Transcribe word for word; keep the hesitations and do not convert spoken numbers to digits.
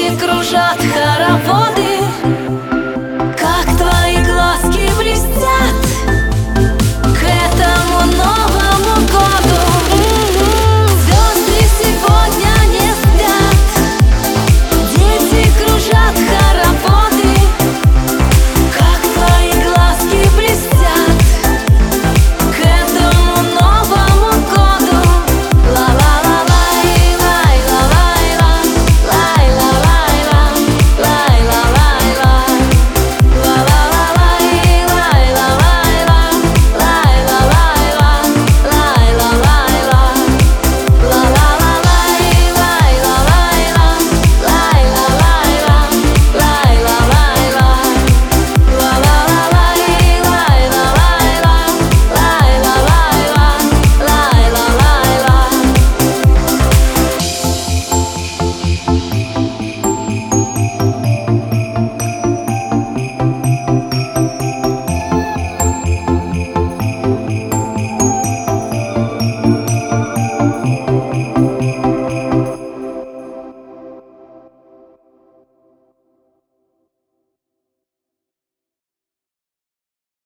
Дети кружат хороводы, как твои глазки блестят к этому Новому году. Звезды сегодня не спят, дети кружат хороводы, как твои глазки блестят к этому Новому году. Ла-ла-ла-лай, лай-ла-лай-ла, лай-ла-лай-ла, лай-ла-лай-ла, ла-ла-ла-лай, лай-ла-лай-ла, лай-ла-лай-ла, лай-ла-лай-ла, ла-ла-ла-лай, лай-ла-лай-ла, лай-ла-лай-ла, лай-ла-лай-ла, ла-ла-ла-лай, лай-ла-лай-ла.